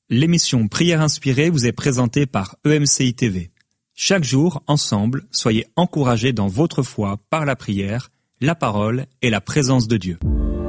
L'émission Prière inspirée vous est présentée par EMCI TV. Chaque jour, ensemble, soyez encouragés dans votre foi par la prière, la parole et la présence de Dieu.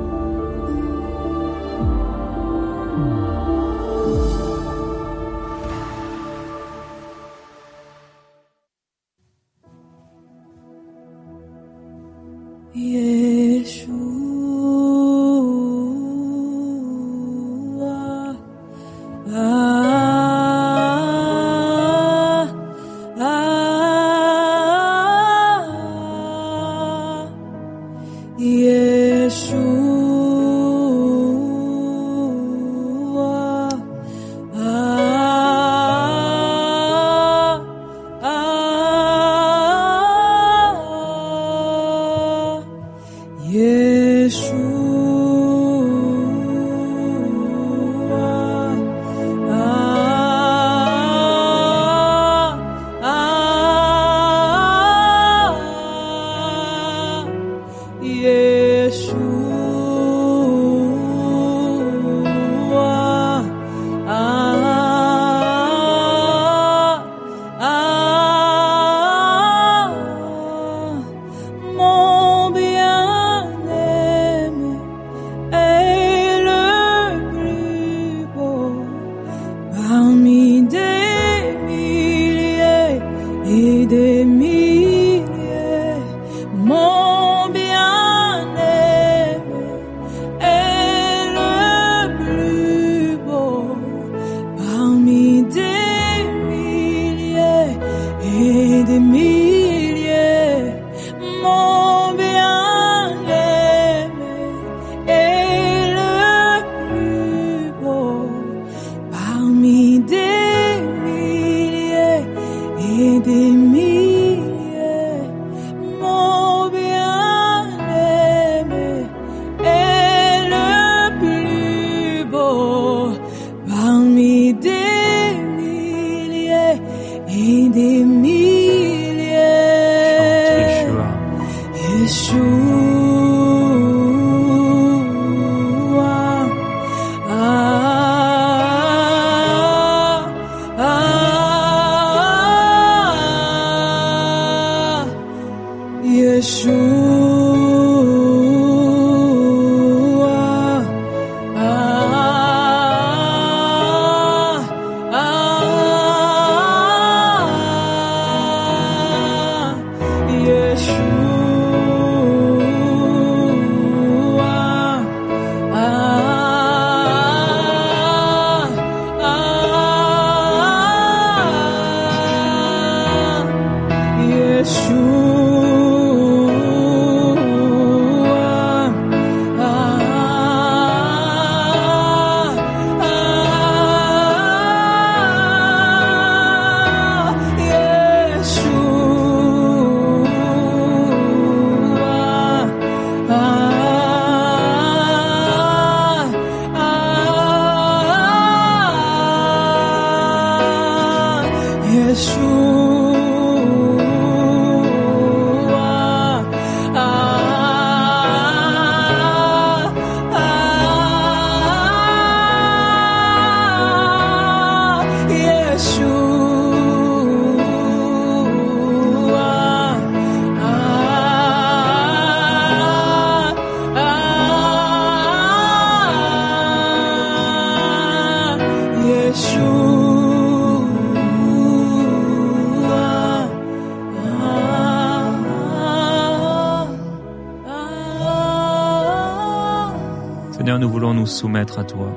Seigneur, nous voulons nous soumettre à toi,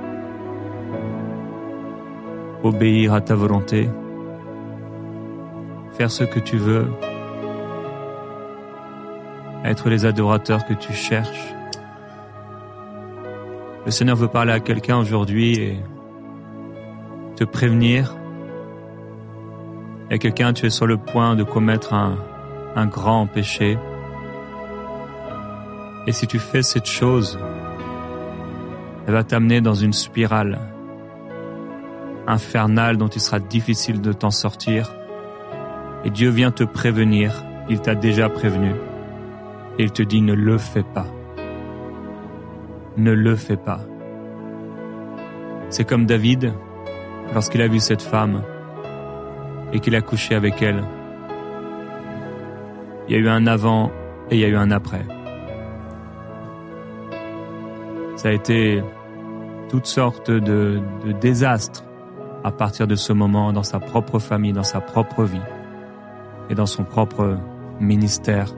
obéir à ta volonté, faire ce que tu veux, être les adorateurs que tu cherches. Le Seigneur veut parler à quelqu'un aujourd'hui et te prévenir. Il y a quelqu'un, tu es sur le point de commettre un grand péché. Et si tu fais cette chose, elle va t'amener dans une spirale infernale dont il sera difficile de t'en sortir. Et Dieu vient te prévenir, il t'a déjà prévenu. Et il te dit, ne le fais pas. Ne le fais pas. C'est comme David, lorsqu'il a vu cette femme et qu'il a couché avec elle. Il y a eu un avant et il y a eu un après. Ça a été toutes sortes de désastres à partir de ce moment dans sa propre famille, dans sa propre vie et dans son propre ministère.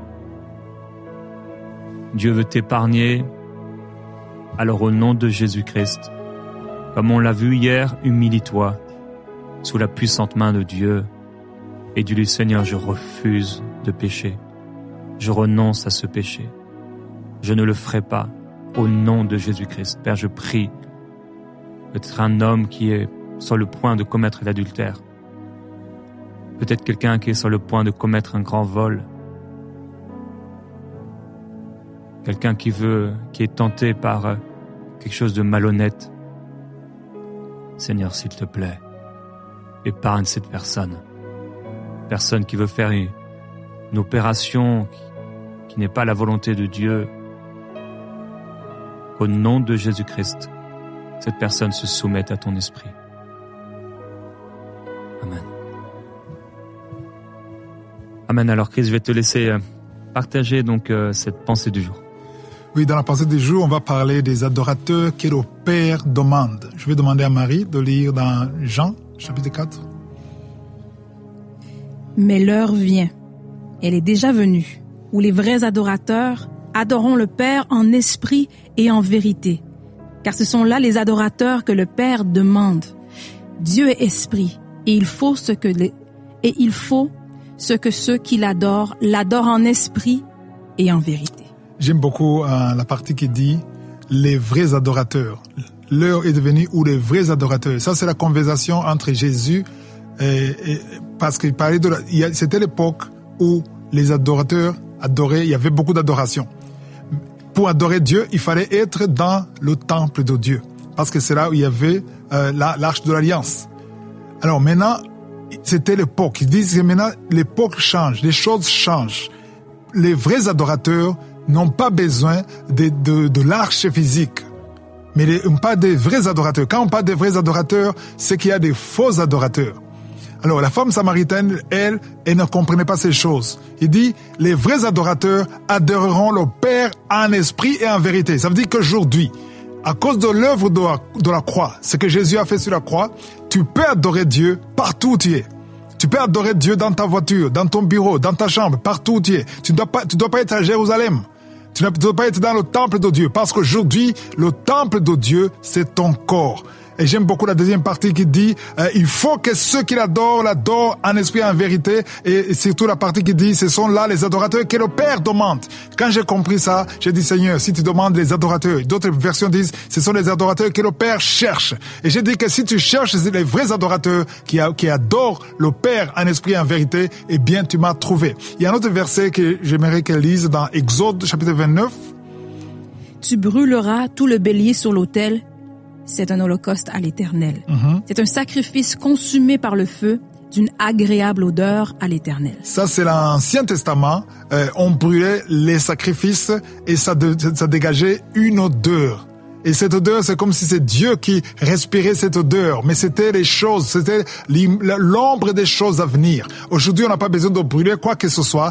Dieu veut t'épargner. Alors au nom de Jésus-Christ, comme on l'a vu hier, humilie-toi sous la puissante main de Dieu et dis-lui, Seigneur, je refuse de pécher. Je renonce à ce péché. Je ne le ferai pas au nom de Jésus-Christ. Père, je prie, peut-être un homme qui est sur le point de commettre l'adultère, peut-être quelqu'un qui est sur le point de commettre un grand vol, quelqu'un qui est tenté par quelque chose de malhonnête. Seigneur, s'il te plaît, épargne cette personne qui veut faire une opération qui n'est pas la volonté de Dieu. Au nom de Jésus-Christ, cette personne se soumette à ton esprit. Amen. Amen. Alors Chris, je vais te laisser partager donc cette pensée du jour. Oui, dans la pensée du jour, on va parler des adorateurs que le Père demande. Je vais demander à Marie de lire dans Jean, chapitre 4. Mais l'heure vient, elle est déjà venue, où les vrais adorateurs adoreront le Père en esprit et en vérité, car ce sont là les adorateurs que le Père demande. Dieu est esprit, et il faut ce que ceux qui l'adorent en esprit et en vérité. J'aime beaucoup la partie qui dit les vrais adorateurs. L'heure est devenue où les vrais adorateurs. Ça, c'est la conversation entre Jésus parce qu'il parlait c'était l'époque où les adorateurs adoraient, il y avait beaucoup d'adoration. Pour adorer Dieu, il fallait être dans le temple de Dieu, parce que c'est là où il y avait l'arche de l'Alliance. Alors maintenant, c'était l'époque. Ils disent que maintenant, l'époque change, les choses changent. Les vrais adorateurs n'ont pas besoin de l'arche physique, mais pas des vrais adorateurs. Quand on parle des vrais adorateurs, c'est qu'il y a des faux adorateurs. Alors la femme samaritaine, elle ne comprenait pas ces choses. Il dit, les vrais adorateurs adoreront le Père en esprit et en vérité. Ça veut dire qu'aujourd'hui, à cause de l'œuvre de la croix, ce que Jésus a fait sur la croix, tu peux adorer Dieu partout où tu es. Tu peux adorer Dieu dans ta voiture, dans ton bureau, dans ta chambre, partout où tu es. Tu dois pas être à Jérusalem. Tu ne dois pas être dans le temple de Dieu, parce qu'aujourd'hui, le temple de Dieu, c'est ton corps. Et j'aime beaucoup la deuxième partie qui dit il faut que ceux qui l'adorent en esprit et en vérité. Et surtout la partie qui dit ce sont là les adorateurs que le Père demande. Quand j'ai compris ça, j'ai dit Seigneur, si tu demandes les adorateurs, d'autres versions disent ce sont les adorateurs que le Père cherche. Et j'ai dit que si tu cherches les vrais adorateurs qui adorent le Père en esprit et en vérité, eh bien tu m'as trouvé. Il y a un autre verset que j'aimerais qu'elle lise dans Exode chapitre 29. Tu brûleras tout le bélier sur l'autel. C'est un holocauste à l'Éternel. C'est un sacrifice consumé par le feu d'une agréable odeur à l'Éternel. Ça, c'est l'Ancien Testament. On brûlait les sacrifices et ça dégageait une odeur. Et cette odeur, c'est comme si c'est Dieu qui respirait cette odeur. Mais c'était les choses, c'était l'ombre des choses à venir. Aujourd'hui, on n'a pas besoin de brûler quoi que ce soit.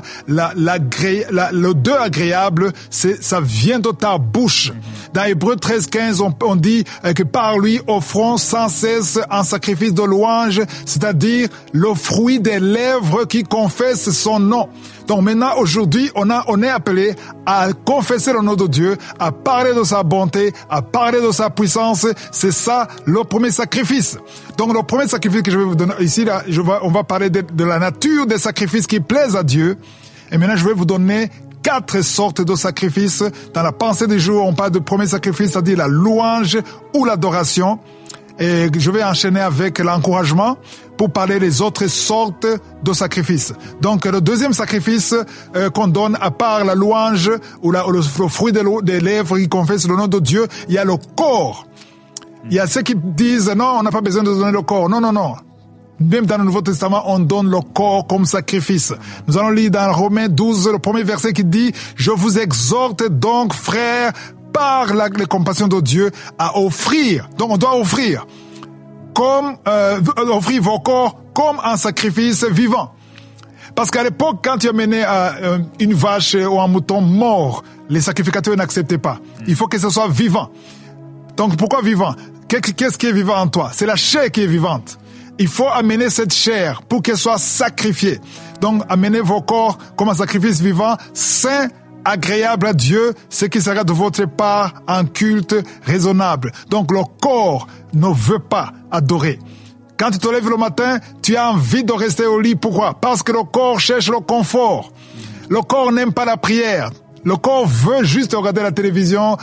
L'odeur agréable, ça vient de ta bouche. Dans Hébreux 13:15, on dit que par lui offrons sans cesse un sacrifice de louange, c'est-à-dire le fruit des lèvres qui confessent son nom. Donc maintenant, aujourd'hui, on est appelé à confesser le nom de Dieu, à parler de sa bonté, à parler de sa puissance. C'est ça le premier sacrifice. Donc le premier sacrifice que je vais vous donner ici, là, on va parler de la nature des sacrifices qui plaisent à Dieu. Et maintenant, je vais vous donner 4 sortes de sacrifices. Dans la pensée du jour, on parle de premier sacrifice, c'est-à-dire la louange ou l'adoration. Et je vais enchaîner avec l'encouragement pour parler des autres sortes de sacrifices. Donc, le deuxième sacrifice qu'on donne, à part la louange ou le fruit des lèvres qui confessent le nom de Dieu, il y a le corps. Il y a ceux qui disent, non, on n'a pas besoin de donner le corps. Non, non, non. Même dans le Nouveau Testament, on donne le corps comme sacrifice. Nous allons lire dans Romains 12, le premier verset qui dit « Je vous exhorte donc, frères, par la compassion de Dieu, à offrir. » Donc on doit offrir. offrir vos corps comme un sacrifice vivant. Parce qu'à l'époque, quand tu amenais une vache ou un mouton mort, les sacrificateurs n'acceptaient pas. Il faut que ce soit vivant. Donc pourquoi vivant? Qu'est-ce qui est vivant en toi? C'est la chair qui est vivante. Il faut amener cette chair pour qu'elle soit sacrifiée. Donc amenez vos corps comme un sacrifice vivant, saint, agréable à Dieu, ce qui sera de votre part un culte raisonnable. Donc le corps ne veut pas adorer. Quand tu te lèves le matin, tu as envie de rester au lit. Pourquoi? Parce que le corps cherche le confort. Le corps n'aime pas la prière. Le corps veut juste regarder la télévision,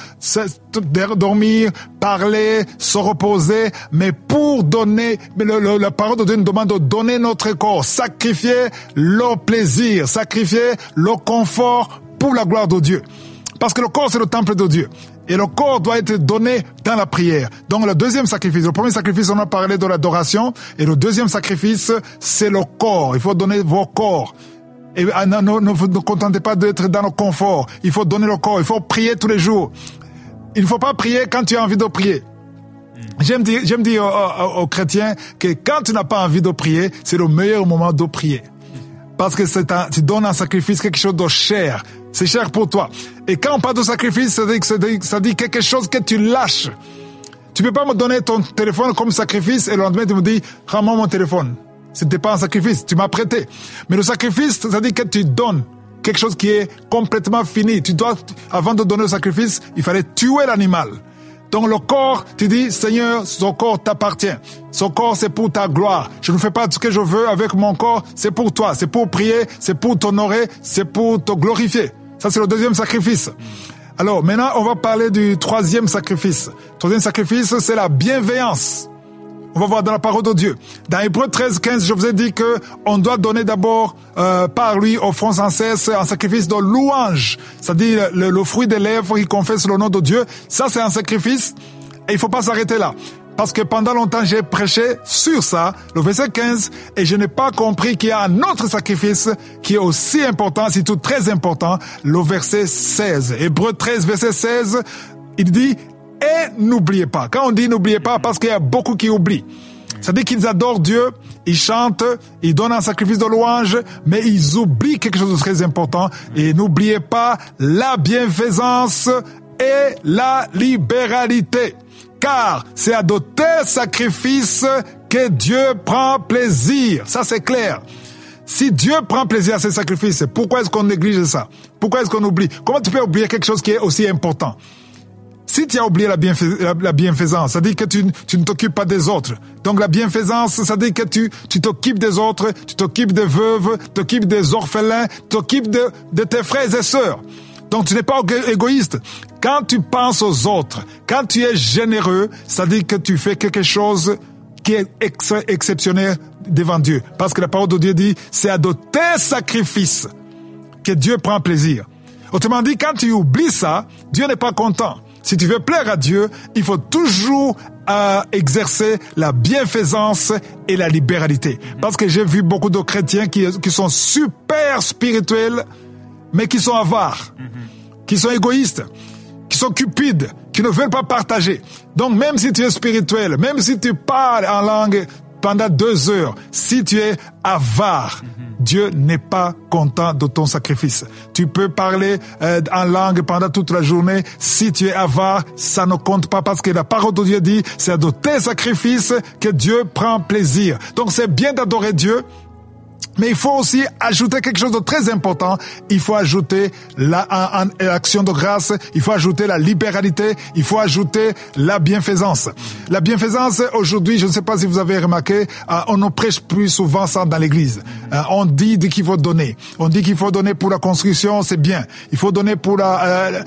dormir, parler, se reposer. Mais pour donner, la parole de Dieu nous demande de donner notre corps, sacrifier le plaisir, sacrifier le confort pour la gloire de Dieu. Parce que le corps, c'est le temple de Dieu. Et le corps doit être donné dans la prière. Donc le deuxième sacrifice, le premier sacrifice, on a parlé de l'adoration. Et le deuxième sacrifice, c'est le corps. Il faut donner vos corps. Et ne vous contentez pas d'être dans le confort. Il faut donner le corps. Il faut prier tous les jours. Il ne faut pas prier quand tu as envie de prier. J'aime dire aux chrétiens que quand tu n'as pas envie de prier, c'est le meilleur moment de prier. Parce que tu donnes un sacrifice, quelque chose de cher. C'est cher pour toi. Et quand on parle de sacrifice, ça dit quelque chose que tu lâches. Tu peux pas me donner ton téléphone comme sacrifice et le lendemain tu me dis, rends-moi mon téléphone. C'était pas un sacrifice, tu m'as prêté. Mais le sacrifice, ça dit que tu donnes quelque chose qui est complètement fini. Avant de donner le sacrifice, il fallait tuer l'animal. Donc le corps, tu dis, Seigneur, ce corps t'appartient. Ce corps, c'est pour ta gloire. Je ne fais pas ce que je veux avec mon corps, c'est pour toi. C'est pour prier, c'est pour t'honorer, c'est pour te glorifier. Ça, c'est le deuxième sacrifice. Alors, maintenant, on va parler du troisième sacrifice. Le troisième sacrifice, c'est la bienveillance. On va voir dans la parole de Dieu. Dans Hébreux 13, 15, je vous ai dit que on doit donner d'abord par lui, offrant sans cesse, un sacrifice de louange. C'est-à-dire le fruit des lèvres qui confesse le nom de Dieu. Ça, c'est un sacrifice. Et il faut pas s'arrêter là. Parce que pendant longtemps, j'ai prêché sur ça, le verset 15, et je n'ai pas compris qu'il y a un autre sacrifice qui est aussi important, c'est tout très important, le verset 16. Hébreux 13, verset 16, il dit, et n'oubliez pas. Quand on dit n'oubliez pas, parce qu'il y a beaucoup qui oublient. C'est-à-dire qu'ils adorent Dieu, ils chantent, ils donnent un sacrifice de louange, mais ils oublient quelque chose de très important. Et n'oubliez pas la bienfaisance et la libéralité. Car c'est à de tels sacrifices que Dieu prend plaisir. Ça, c'est clair. Si Dieu prend plaisir à ces sacrifices, pourquoi est-ce qu'on néglige ça? Pourquoi est-ce qu'on oublie? Comment tu peux oublier quelque chose qui est aussi important? Si tu as oublié la bienfaisance, ça dit que tu ne t'occupes pas des autres. Donc la bienfaisance, ça dit que tu t'occupes des autres, tu t'occupes des veuves, tu t'occupes des orphelins, tu t'occupes de tes frères et sœurs. Donc tu n'es pas égoïste. Quand tu penses aux autres, quand tu es généreux, ça dit que tu fais quelque chose qui est exceptionnel devant Dieu. Parce que la parole de Dieu dit, c'est à de tes sacrifices que Dieu prend plaisir. Autrement dit, quand tu oublies ça, Dieu n'est pas content. Si tu veux plaire à Dieu, il faut toujours exercer la bienfaisance et la libéralité. Parce que j'ai vu beaucoup de chrétiens qui sont super spirituels, mais qui sont avares, qui sont égoïstes, qui sont cupides, qui ne veulent pas partager. Donc même si tu es spirituel, même si tu parles en langue pendant 2 heures, si tu es avare, Dieu n'est pas content de ton sacrifice. Tu peux parler en langue pendant toute la journée. Si tu es avare, ça ne compte pas parce que la parole de Dieu dit, c'est de tes sacrifices que Dieu prend plaisir. Donc c'est bien d'adorer Dieu, mais il faut aussi ajouter quelque chose de très important. Il faut ajouter l'action de grâce, il faut ajouter la libéralité, il faut ajouter la bienfaisance. La bienfaisance, aujourd'hui, je ne sais pas si vous avez remarqué, on ne prêche plus souvent ça dans l'église. On dit qu'il faut donner. On dit qu'il faut donner pour la construction, c'est bien. Il faut donner pour la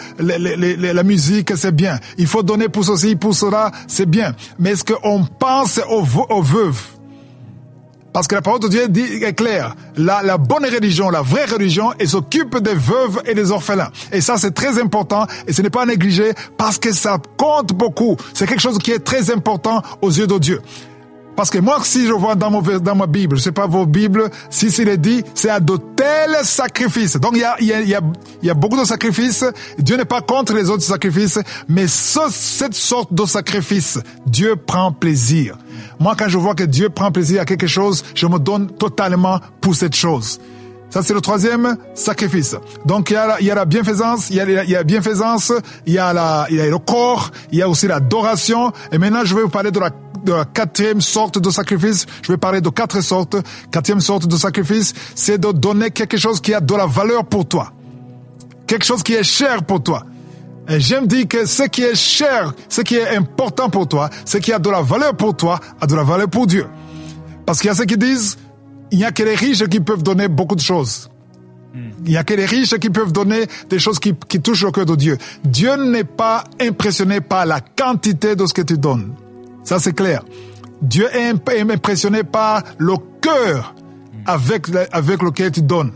musique, c'est bien. Il faut donner pour ceci, pour cela, c'est bien. Mais est-ce qu'on pense aux veuves? Parce que la parole de Dieu est claire. La bonne religion, la vraie religion, elle s'occupe des veuves et des orphelins. Et ça, c'est très important et ce n'est pas à négliger parce que ça compte beaucoup. C'est quelque chose qui est très important aux yeux de Dieu. Parce que moi, si je vois dans ma Bible, je sais pas vos Bibles, si il est dit, c'est à de tels sacrifices. Donc il y a beaucoup de sacrifices. Dieu n'est pas contre les autres sacrifices, mais cette sorte de sacrifice, Dieu prend plaisir. Moi, quand je vois que Dieu prend plaisir à quelque chose, je me donne totalement pour cette chose. Ça, c'est le troisième sacrifice. Donc, il y a la bienfaisance, il y a la bienfaisance, il y a le corps, il y a aussi l'adoration. Et maintenant, je vais vous parler de la quatrième sorte de sacrifice. Je vais parler de 4 sortes. Quatrième sorte de sacrifice, c'est de donner quelque chose qui a de la valeur pour toi. Quelque chose qui est cher pour toi. Et j'aime dire que ce qui est cher, ce qui est important pour toi, ce qui a de la valeur pour toi, a de la valeur pour Dieu. Parce qu'il y a ceux qui disent, il n'y a que les riches qui peuvent donner beaucoup de choses. Il n'y a que les riches qui peuvent donner des choses qui touchent le cœur de Dieu. Dieu n'est pas impressionné par la quantité de ce que tu donnes. Ça, c'est clair. Dieu est impressionné par le cœur avec lequel tu donnes.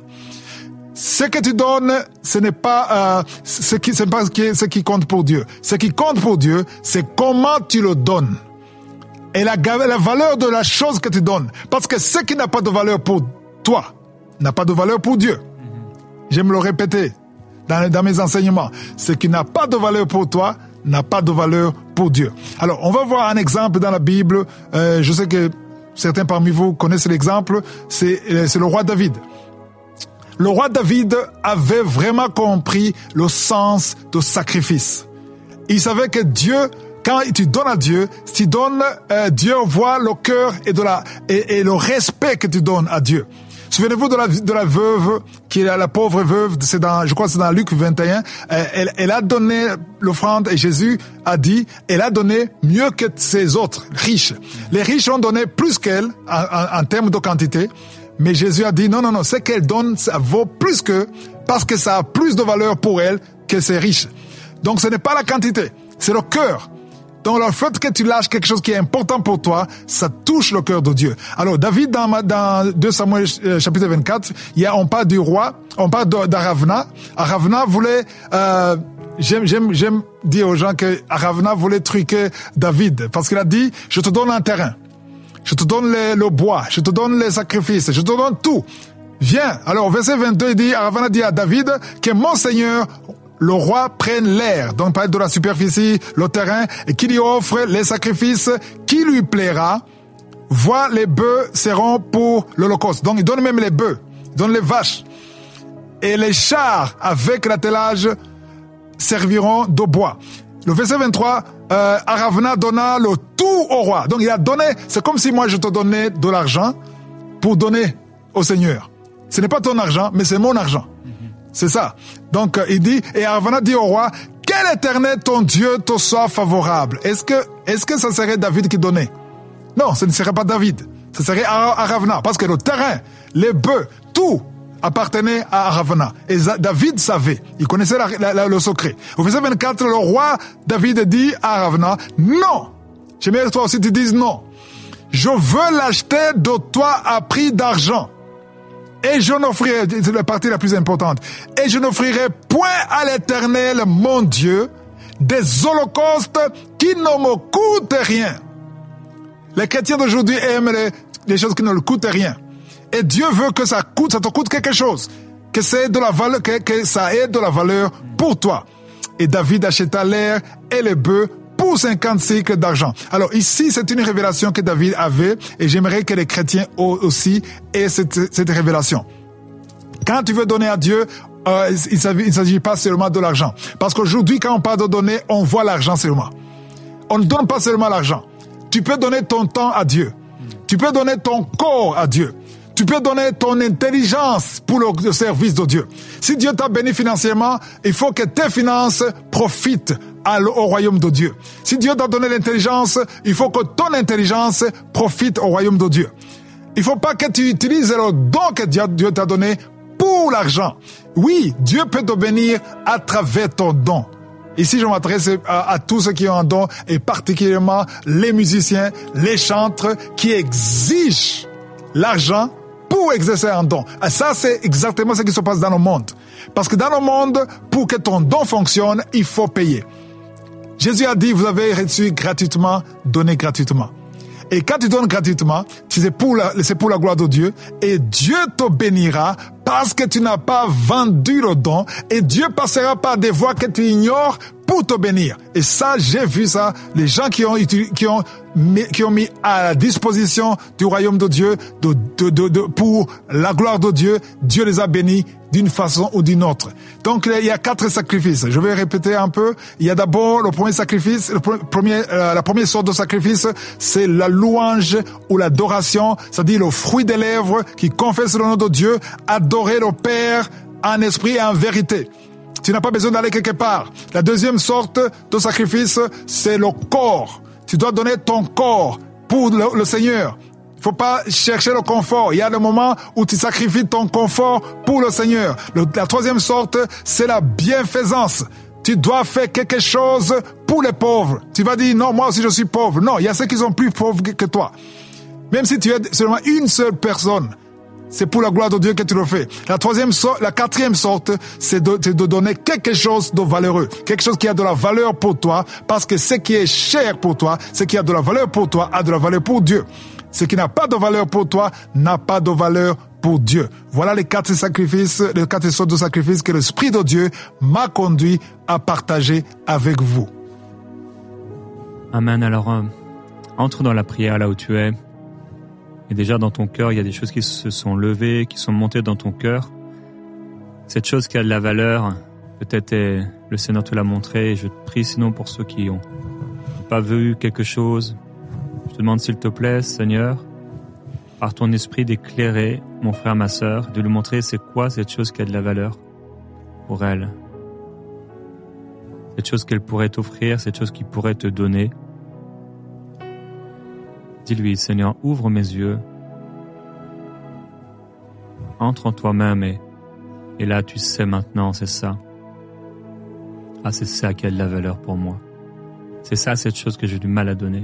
Ce que tu donnes, ce n'est pas ce qui compte pour Dieu. Ce qui compte pour Dieu, c'est comment tu le donnes. Et la valeur de la chose que tu donnes. Parce que ce qui n'a pas de valeur pour toi, n'a pas de valeur pour Dieu. J'aime le répéter dans mes enseignements. Ce qui n'a pas de valeur pour toi, n'a pas de valeur pour Dieu. Alors, on va voir un exemple dans la Bible. Je sais que certains parmi vous connaissent l'exemple. C'est le roi David. Le roi David avait vraiment compris le sens du sacrifice. Il savait que Dieu, quand tu donnes à Dieu, si tu donnes, Dieu voit le cœur et le respect que tu donnes à Dieu. Souvenez-vous de la veuve, qui est la pauvre veuve, je crois que c'est dans Luc 21, elle a donné l'offrande et Jésus a dit, elle a donné mieux que ses autres riches. Les riches ont donné plus qu'elle en termes de quantité, mais Jésus a dit, non, ce qu'elle donne, ça vaut plus parce que ça a plus de valeur pour elle que ses riches. Donc ce n'est pas la quantité, c'est le cœur. Donc le fait que tu lâches quelque chose qui est important pour toi, ça touche le cœur de Dieu. Alors David, dans 2 Samuel chapitre 24, on parle du roi, on parle d'Aravna. Aravna voulait, j'aime dire aux gens que Aravna voulait truquer David, parce qu'il a dit, je te donne un terrain, je te donne le bois, je te donne les sacrifices, je te donne tout. Viens. Alors au verset 22, il dit, Aravna dit à David que mon Seigneur, le roi prenne l'air, donc parle de la superficie, le terrain, et qu'il lui offre les sacrifices qui lui plaira. Vois, les bœufs seront pour l'Holocauste. Donc il donne même les bœufs, il donne les vaches. Et les chars avec l'attelage serviront de bois. Le verset 23, Aravna donna le tout au roi. Donc il a donné, c'est comme si moi je te donnais de l'argent pour donner au Seigneur. Ce n'est pas ton argent, mais c'est mon argent. C'est ça. Donc, il dit, et Aravna dit au roi, quel Éternel ton Dieu te soit favorable. Est-ce que ça serait David qui donnait? Non, ce ne serait pas David. Ce serait Aravna. Parce que le terrain, les bœufs, tout appartenait à Aravna. Et David savait. Il connaissait le secret. Au verset 24, le roi David dit à Aravna, non. J'aimerais que toi aussi tu dises non. Je veux l'acheter de toi à prix d'argent. Et je n'offrirai, c'est la partie la plus importante, et je n'offrirai point à l'Éternel, mon Dieu, des holocaustes qui ne me coûtent rien. Les chrétiens d'aujourd'hui aiment les choses qui ne leur coûtent rien. Et Dieu veut que ça te coûte quelque chose, que ça ait de la valeur, que ça ait de la valeur pour toi. Et David acheta l'air et les bœufs pour 50 cycles d'argent. Alors ici, c'est une révélation que David avait et j'aimerais que les chrétiens aussi aient cette révélation. Quand tu veux donner à Dieu, il ne s'agit pas seulement de l'argent. Parce qu'aujourd'hui, quand on parle de donner, on voit l'argent seulement. On ne donne pas seulement l'argent. Tu peux donner ton temps à Dieu. Tu peux donner ton corps à Dieu. Tu peux donner ton intelligence pour le service de Dieu. Si Dieu t'a béni financièrement, il faut que tes finances profitent au royaume de Dieu. Si Dieu t'a donné l'intelligence, il faut que ton intelligence profite au royaume de Dieu. Il ne faut pas que tu utilises le don que Dieu t'a donné pour l'argent. Oui, Dieu peut te bénir à travers ton don. Ici, je m'adresse à tous ceux qui ont un don, et particulièrement les musiciens, les chantres qui exigent l'argent pour exercer un don. Et ça, c'est exactement ce qui se passe dans le monde. Parce que dans le monde, pour que ton don fonctionne, il faut payer. Jésus a dit, vous avez reçu gratuitement, donnez gratuitement. Et quand tu donnes gratuitement, c'est pour la gloire de Dieu, et Dieu te bénira parce que tu n'as pas vendu le don, et Dieu passera par des voies que tu ignores pour te bénir. Et ça, j'ai vu ça, les gens qui ont mis à la disposition du royaume de Dieu, pour la gloire de Dieu, Dieu les a bénis d'une façon ou d'une autre. Donc, il y a 4 sacrifices. Je vais répéter un peu. Il y a d'abord le premier sacrifice, la première sorte de sacrifice, c'est la louange ou l'adoration, c'est-à-dire le fruit des lèvres qui confesse le nom de Dieu, adorer le Père en esprit et en vérité. Tu n'as pas besoin d'aller quelque part. La deuxième sorte de sacrifice, c'est le corps. Tu dois donner ton corps pour le Seigneur. Il faut pas chercher le confort. Il y a le moment où tu sacrifies ton confort pour le Seigneur. La troisième sorte, c'est la bienfaisance. Tu dois faire quelque chose pour les pauvres. Tu vas dire, non, moi aussi je suis pauvre. Non, il y a ceux qui sont plus pauvres que toi. Même si tu es seulement une seule personne, c'est pour la gloire de Dieu que tu le fais. La quatrième sorte, c'est de donner quelque chose de valeureux. Quelque chose qui a de la valeur pour toi, parce que ce qui est cher pour toi, ce qui a de la valeur pour toi, a de la valeur pour Dieu. Ce qui n'a pas de valeur pour toi, n'a pas de valeur pour Dieu. Voilà les 4 sacrifices, les 4 sortes de sacrifices que l'Esprit de Dieu m'a conduit à partager avec vous. Amen. Alors, entre dans la prière là où tu es. Et déjà dans ton cœur, il y a des choses qui se sont levées, qui sont montées dans ton cœur. Cette chose qui a de la valeur, peut-être le Seigneur te l'a montré. Et je te prie sinon pour ceux qui n'ont pas vu quelque chose. Je te demande s'il te plaît, Seigneur, par ton esprit d'éclairer mon frère, ma sœur, de lui montrer c'est quoi cette chose qui a de la valeur pour elle. Cette chose qu'elle pourrait t'offrir, cette chose qu'il pourrait te donner. Dis-lui, Seigneur, ouvre mes yeux. Entre en toi-même et là, tu sais maintenant, c'est ça. Ah, c'est ça qui a de la valeur pour moi. C'est ça, cette chose que j'ai du mal à donner.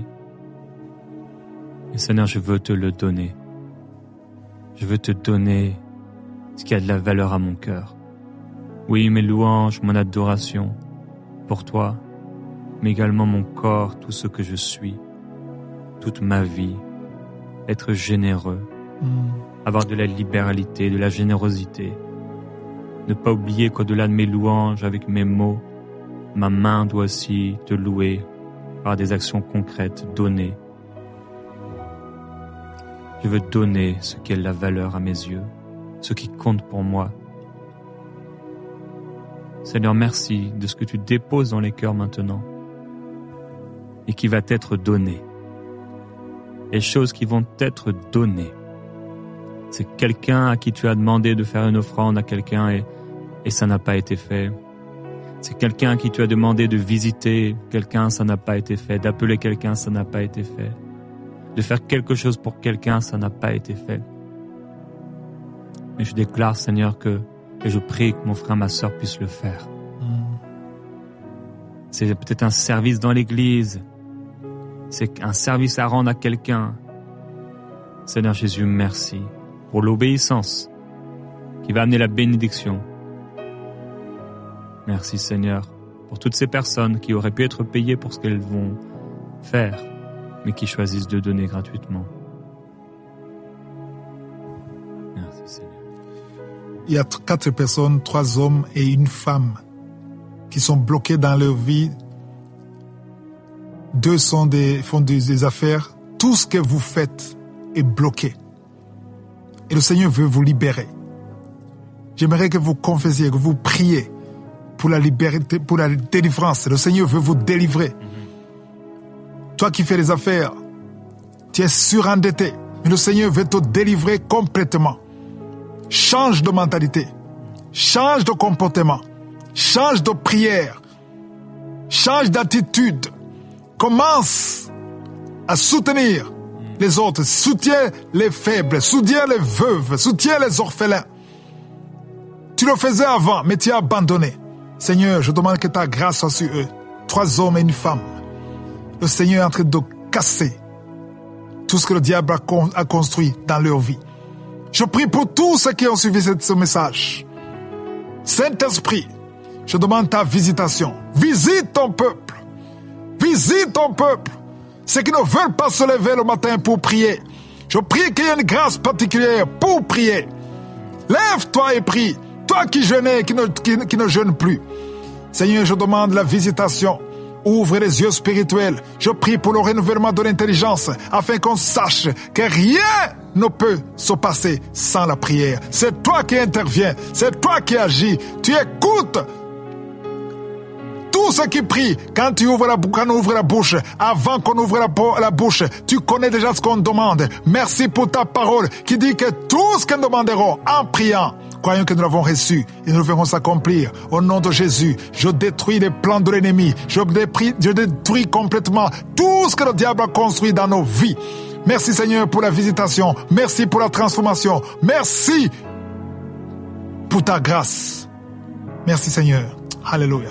Et Seigneur, je veux te le donner. Je veux te donner ce qui a de la valeur à mon cœur. Oui, mes louanges, mon adoration pour toi, mais également mon corps, tout ce que je suis. Toute ma vie, être généreux, avoir de la libéralité, de la générosité, ne pas oublier qu'au-delà de mes louanges, avec mes mots, ma main doit aussi te louer par des actions concrètes, donner. Je veux donner ce qui a de la valeur à mes yeux, ce qui compte pour moi. Seigneur, merci de ce que tu déposes dans les cœurs maintenant et qui va t'être donné. Les choses qui vont t'être données. C'est quelqu'un à qui tu as demandé de faire une offrande à quelqu'un et ça n'a pas été fait. C'est quelqu'un à qui tu as demandé de visiter quelqu'un, ça n'a pas été fait. D'appeler quelqu'un, ça n'a pas été fait. De faire quelque chose pour quelqu'un, ça n'a pas été fait. Mais je déclare, Seigneur, et je prie que mon frère, ma sœur puissent le faire. C'est peut-être un service dans l'église. C'est un service à rendre à quelqu'un. Seigneur Jésus, merci pour l'obéissance qui va amener la bénédiction. Merci Seigneur pour toutes ces personnes qui auraient pu être payées pour ce qu'elles vont faire, mais qui choisissent de donner gratuitement. Merci Seigneur. Il y a 4 personnes, 3 hommes et une femme qui sont bloqués dans leur vie. 2 font des affaires. Tout ce que vous faites est bloqué. Et le Seigneur veut vous libérer. J'aimerais que vous confessiez, que vous priez pour la liberté, pour la délivrance. Le Seigneur veut vous délivrer. Toi qui fais des affaires, tu es surendetté. Mais le Seigneur veut te délivrer complètement. Change de mentalité. Change de comportement. Change de prière. Change d'attitude. Commence à soutenir les autres. Soutiens les faibles. Soutiens les veuves. Soutiens les orphelins. Tu le faisais avant, mais tu as abandonné. Seigneur, je demande que ta grâce soit sur eux. 3 hommes et une femme. Le Seigneur est en train de casser tout ce que le diable a construit dans leur vie. Je prie pour tous ceux qui ont suivi ce message. Saint-Esprit, je demande ta visitation. Visite ton peuple. Visite ton peuple. Ceux qui ne veulent pas se lever le matin pour prier. Je prie qu'il y ait une grâce particulière pour prier. Lève-toi et prie. Toi qui jeûnais, qui ne jeûne plus. Seigneur, je demande la visitation. Ouvre les yeux spirituels. Je prie pour le renouvellement de l'intelligence afin qu'on sache que rien ne peut se passer sans la prière. C'est toi qui interviens. C'est toi qui agis. Tu écoutes tous ceux qui prient. Quand on ouvre la bouche, avant qu'on ouvre la bouche, tu connais déjà ce qu'on demande. Merci pour ta parole qui dit que tout ce que nous demanderons en priant, croyons que nous l'avons reçu et nous le verrons s'accomplir. Au nom de Jésus, je détruis les plans de l'ennemi. Je détruis complètement tout ce que le diable a construit dans nos vies. Merci Seigneur pour la visitation. Merci pour la transformation. Merci pour ta grâce. Merci Seigneur. Alléluia.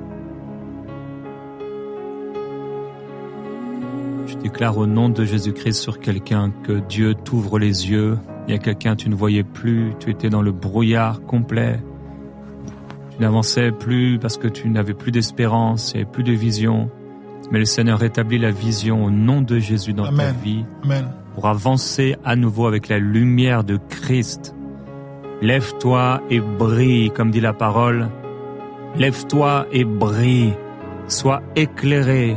Je déclare au nom de Jésus-Christ sur quelqu'un que Dieu t'ouvre les yeux. Il y a quelqu'un, tu ne voyais plus, tu étais dans le brouillard complet. Tu n'avançais plus parce que tu n'avais plus d'espérance, il n'y avait plus de vision. Mais le Seigneur rétablit la vision au nom de Jésus dans ta vie. Amen. Pour avancer à nouveau avec la lumière de Christ. Lève-toi et brille, comme dit la parole. Lève-toi et brille. Sois éclairé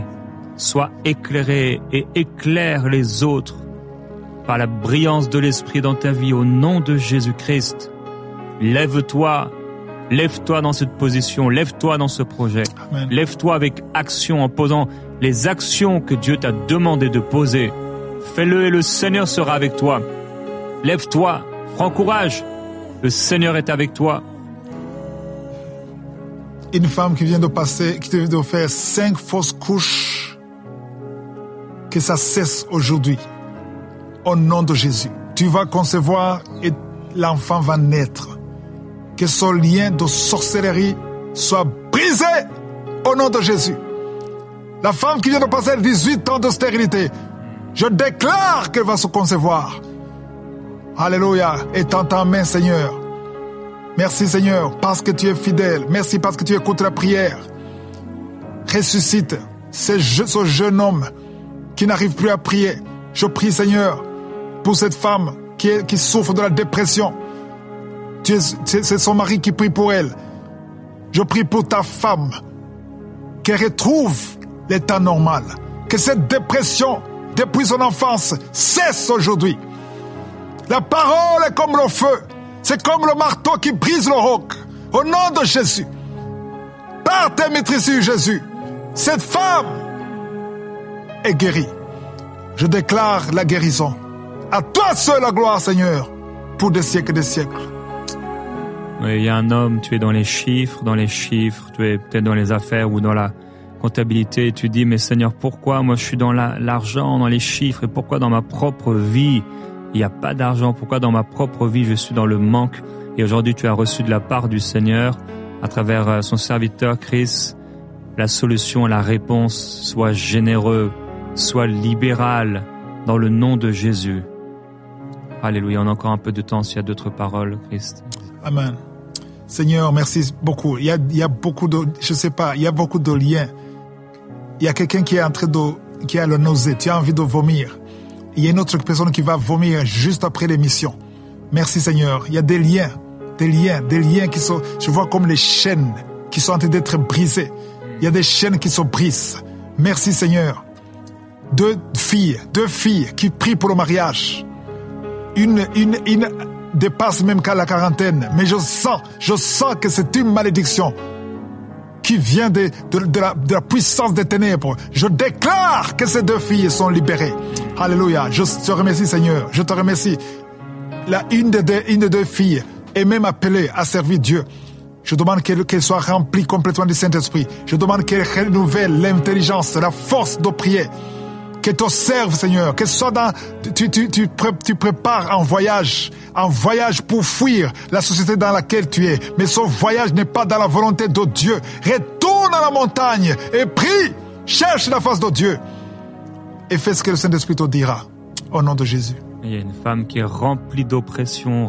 et éclaire les autres par la brillance de l'Esprit dans ta vie au nom de Jésus-Christ. Lève-toi dans cette position, lève-toi dans ce projet. Amen. Lève-toi avec action en posant les actions que Dieu t'a demandé de poser. Fais-le et le Seigneur sera avec toi. Lève-toi, prends courage, le Seigneur est avec toi. Une femme qui vient de faire 5 fausses couches, que ça cesse aujourd'hui. Au nom de Jésus. Tu vas concevoir et l'enfant va naître. Que ce lien de sorcellerie soit brisé au nom de Jésus. La femme qui vient de passer 18 ans de stérilité, je déclare qu'elle va se concevoir. Alléluia. Et tends ta main, Seigneur. Merci, Seigneur, parce que tu es fidèle. Merci parce que tu écoutes la prière. Ressuscite ce jeune homme qui n'arrive plus à prier. Je prie, Seigneur, pour cette femme qui souffre de la dépression. C'est son mari qui prie pour elle. Je prie pour ta femme, qu'elle retrouve l'état normal. Que cette dépression, depuis son enfance, cesse aujourd'hui. La parole est comme le feu. C'est comme le marteau qui brise le roc. Au nom de Jésus. Par tes maîtrises, Jésus, cette femme est guérie. Je déclare la guérison. À toi seul la gloire, Seigneur, pour des siècles et des siècles. Oui, il y a un homme, tu es dans les chiffres, tu es peut-être dans les affaires ou dans la comptabilité, et tu dis, mais Seigneur, pourquoi moi je suis dans l'argent, dans les chiffres, et pourquoi dans ma propre vie, il n'y a pas d'argent, pourquoi dans ma propre vie je suis dans le manque? Et aujourd'hui tu as reçu de la part du Seigneur, à travers son serviteur Chris, la solution, la réponse, soit généreux, soit libéral, dans le nom de Jésus. Alléluia, on a encore un peu de temps s'il y a d'autres paroles, Christ. Amen. Seigneur, merci beaucoup. Il y a beaucoup de, je sais pas, il y a beaucoup de liens. Il y a quelqu'un qui est qui a le nausée, tu as envie de vomir. Il y a une autre personne qui va vomir juste après l'émission. Merci Seigneur. Il y a des liens qui sont, je vois comme les chaînes qui sont en train d'être brisées. Il y a des chaînes qui se brisent. Merci Seigneur. Deux filles qui prient pour le mariage. Une dépasse même qu'à la quarantaine. Mais je sens que c'est une malédiction qui vient de la puissance des ténèbres. Je déclare que ces 2 filles sont libérées. Alléluia. Je te remercie Seigneur. Je te remercie. Une des 2 filles est même appelée à servir Dieu. Je demande qu'elle soit remplie complètement du Saint-Esprit. Je demande qu'elle renouvelle l'intelligence, la force de prier. Qu'elle te serve, Seigneur. Qu'elle soit tu prépares un voyage pour fuir la société dans laquelle tu es. Mais ce voyage n'est pas dans la volonté de Dieu. Retourne à la montagne et prie. Cherche la face de Dieu. Et fais ce que le Saint-Esprit te dira. Au nom de Jésus. Il y a une femme qui est remplie d'oppression,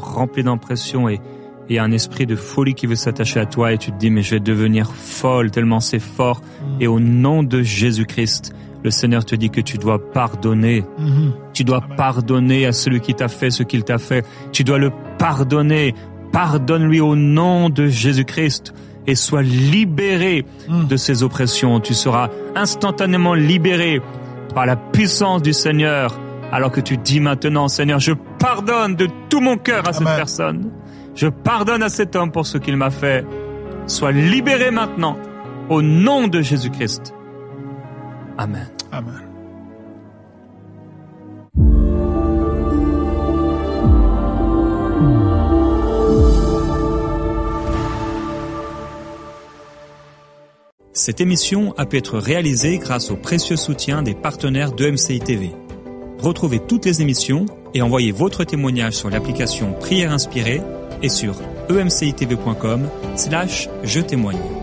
et un esprit de folie qui veut s'attacher à toi et tu te dis, mais je vais devenir folle tellement c'est fort. Et au nom de Jésus-Christ, le Seigneur te dit que tu dois pardonner. Tu dois pardonner à celui qui t'a fait ce qu'il t'a fait. Tu dois le pardonner pardonne-lui au nom de Jésus-Christ et sois libéré de ses oppressions. Tu seras instantanément libéré par la puissance du Seigneur, alors que tu dis maintenant, Seigneur, je pardonne de tout mon cœur à cette personne. Je pardonne à cet homme pour ce qu'il m'a fait. Sois libéré maintenant, au nom de Jésus-Christ. Amen. Amen. Cette émission a pu être réalisée grâce au précieux soutien des partenaires d'EMCI TV. Retrouvez toutes les émissions et envoyez votre témoignage sur l'application Prière Inspirée et sur emcitv.com/je témoigne.